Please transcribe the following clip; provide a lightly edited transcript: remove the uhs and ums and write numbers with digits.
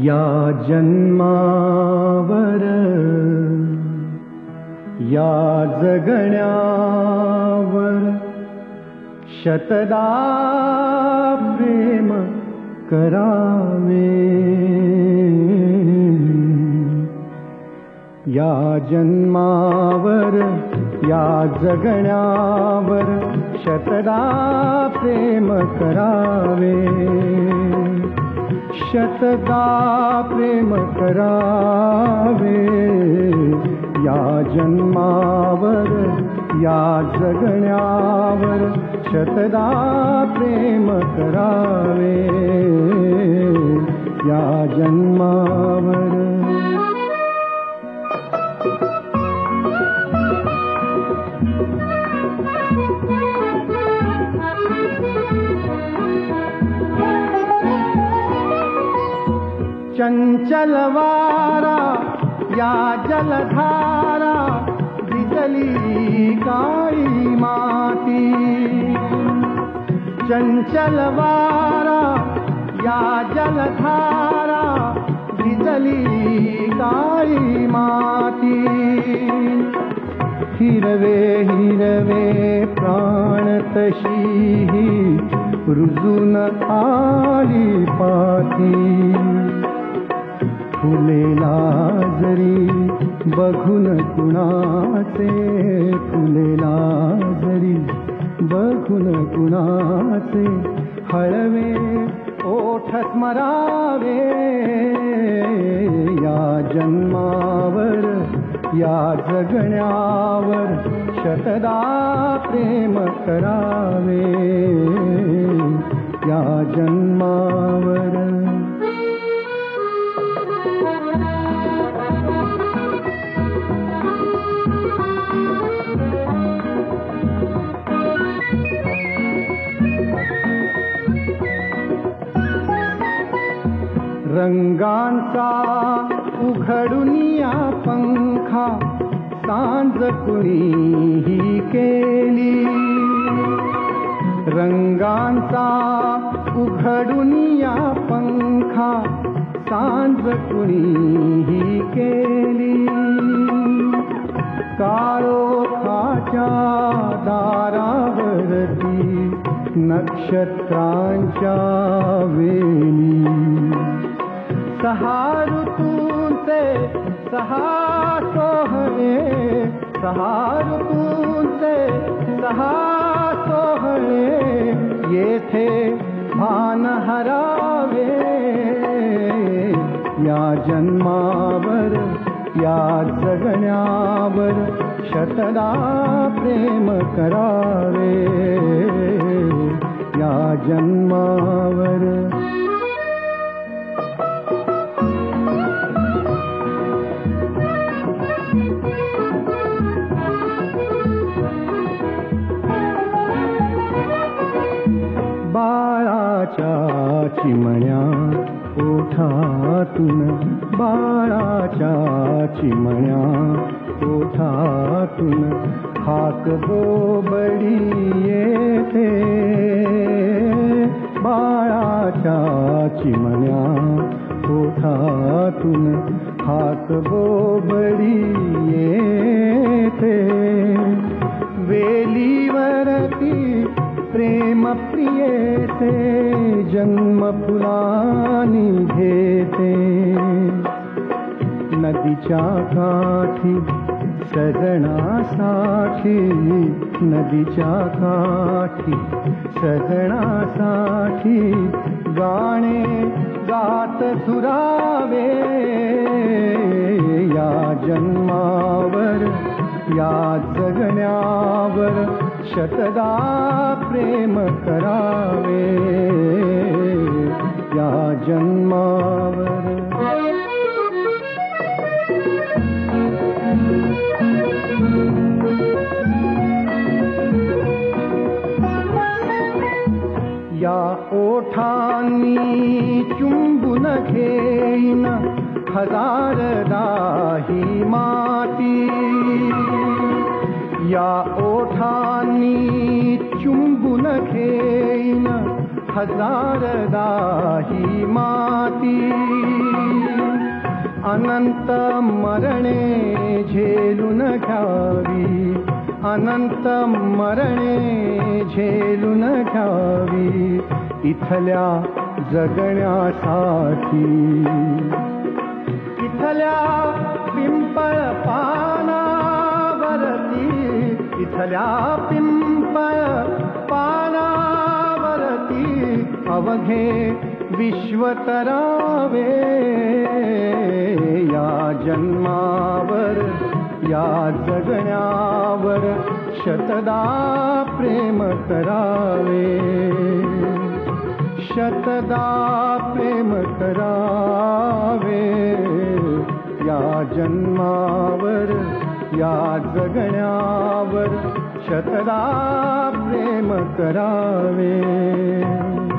या जन्मावर या जगण्यावर शतदा प्रेम करावे. या जन्मावर या जगण्यावर शतदा प्रेम करावे. शतदा प्रेम करावे. या जन्मावर या जगण्यावर शतदा प्रेम करावे. या जन्मावर चंचल वारा या जलधारा भिजली काळी माती. चंचल वारा या जलधारा भिजली काळी माती. हिरवे हिरवे प्राण तशी रुजून आली पाती. फुलेला जरी बघून कुणाचे, फुलेला जरी बघून कुणाचे, हळवे ओठ स्मरावे. या जन्मावर या जगण्यावर शतदा प्रेम करावे. या जन्मावर रंगांचा उघडुनिया पंखा सांज कुणीही केली. रंगांचा उघडुनिया पंखा सांज कुणीही केली. काळोखाच्या दारावरती नक्षत्रांच्या वेली. सहा ऋतूंचे सहा सोहळे, सहा ऋतूंचे सहा सोहळे, येथे भान हरावे. या जन्मावर या जगण्यावर शतदा प्रेम करावे. या जन्मावर बाळाच्या चिमण्या ओठातून, बाळाच्या चिमण्या ओठातून हाक बोबडी येते. बाळाच्या चिमण्या ओठातून हाक बोबडी येते. वेलीवरती प्रेम प्रियेचे जन्म फुलानी घेते. नदीच्या काठी सजनासाठी, नदीच्या काठी सजनासाठी गाणे गात झुरावे. या जन्मावर या जगण्यावर शतदा प्रेम करावे. या जन्मावर या ओठांनी चुंबून घेईन हजारदा ही माती. या ओठांनी चुंबून घेईन हजारदा ही माती. अनंत मरणे झेलून घ्यावी, अनंत मरणे झेलून घ्यावी इथल्या जगण्यासाठी. इथल्या पिंपळ पानावरती, इथल्या पिंपळ पानावरती अवघे विश्व तरावे. या जन्मावर या जगण्यावर शतदा प्रेम करावे, शतदा प्रेम करावे. या जन्मावर या जगण्यावर शतदा प्रेम करावे.